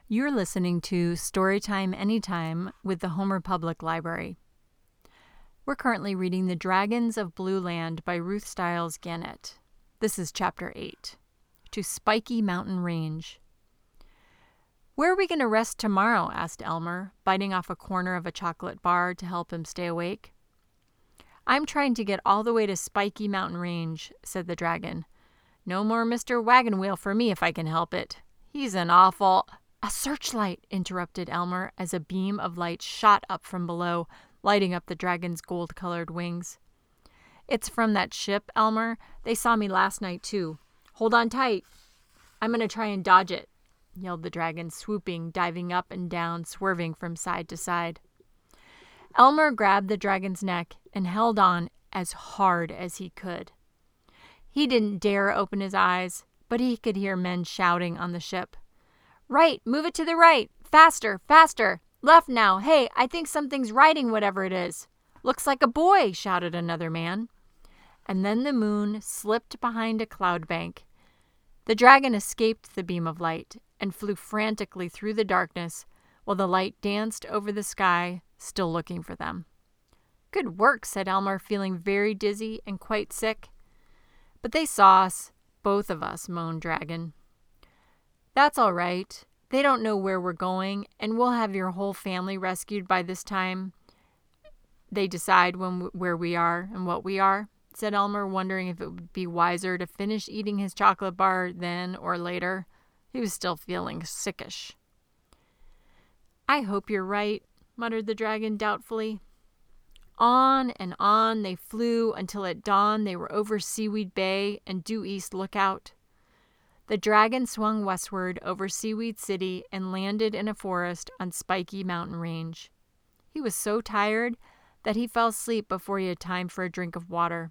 You're listening to Storytime Anytime with the Homer Public Library. We're currently reading The Dragons of Blue Land by Ruth Stiles Gannett. This is Chapter 8, To Spiky Mountain Range. "Where are we going to rest tomorrow?" asked Elmer, biting off a corner of a chocolate bar to help him stay awake. "I'm trying to get all the way to Spiky Mountain Range," said the dragon. "No more Mr. Wagon Wheel for me if I can help it. He's an awful—" "A searchlight!" interrupted Elmer as a beam of light shot up from below, lighting up the dragon's gold-colored wings. "It's from that ship, Elmer. They saw me last night, too. Hold on tight. I'm going to try and dodge it," yelled the dragon, swooping, diving up and down, swerving from side to side. Elmer grabbed the dragon's neck and held on as hard as he could. He didn't dare open his eyes, but he could hear men shouting on the ship. "Right, move it to the right. Faster, faster. Left now. Hey, I think something's riding whatever it is." "Looks like a boy," shouted another man. And then the moon slipped behind a cloud bank. The dragon escaped the beam of light and flew frantically through the darkness while the light danced over the sky, still looking for them. "Good work," said Elmer, feeling very dizzy and quite sick. "But they saw us, both of us," moaned Dragon. "That's all right. They don't know where we're going, and we'll have your whole family rescued by this time they decide where we are and what we are," said Elmer, wondering if it would be wiser to finish eating his chocolate bar then or later. He was still feeling sickish. "I hope you're right," muttered the dragon doubtfully. On and on they flew until at dawn they were over Seaweed Bay and Due East Lookout. The dragon swung westward over Seaweed City and landed in a forest on Spiky Mountain Range. He was so tired that he fell asleep before he had time for a drink of water.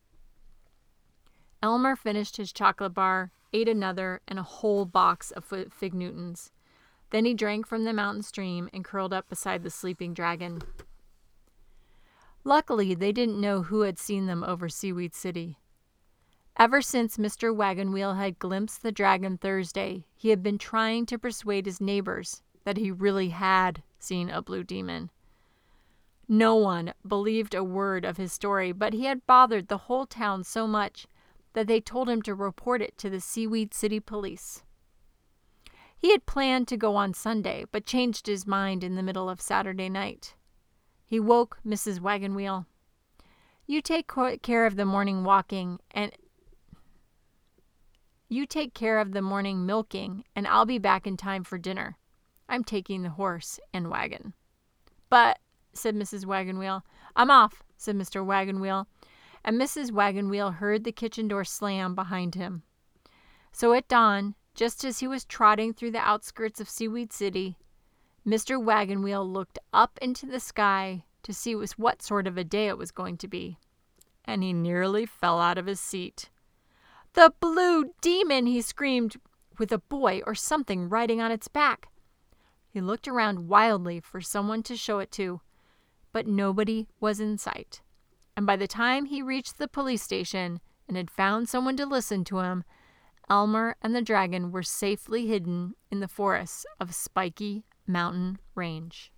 Elmer finished his chocolate bar, ate another, and a whole box of Fig Newtons. Then he drank from the mountain stream and curled up beside the sleeping dragon. Luckily, they didn't know who had seen them over Seaweed City. Ever since Mr. Wagon Wheel had glimpsed the dragon Thursday, he had been trying to persuade his neighbors that he really had seen a blue demon. No one believed a word of his story, but he had bothered the whole town so much that they told him to report it to the Seaweed City Police. He had planned to go on Sunday, but changed his mind in the middle of Saturday night. He woke Mrs. Wagon Wheel. You take care of the morning milking, and I'll be back in time for dinner. I'm taking the horse and wagon." "But," said Mrs. Wagon Wheel. "I'm off," said Mr. Wagon Wheel, and Mrs. Wagon Wheel heard the kitchen door slam behind him. So at dawn, just as he was trotting through the outskirts of Seaweed City, Mr. Wagon Wheel looked up into the sky to see what sort of a day it was going to be, and he nearly fell out of his seat. "The blue demon!" he screamed, "with a boy or something riding on its back." He looked around wildly for someone to show it to, but nobody was in sight. And by the time he reached the police station and had found someone to listen to him, Elmer and the dragon were safely hidden in the forests of Spiky Mountain Range.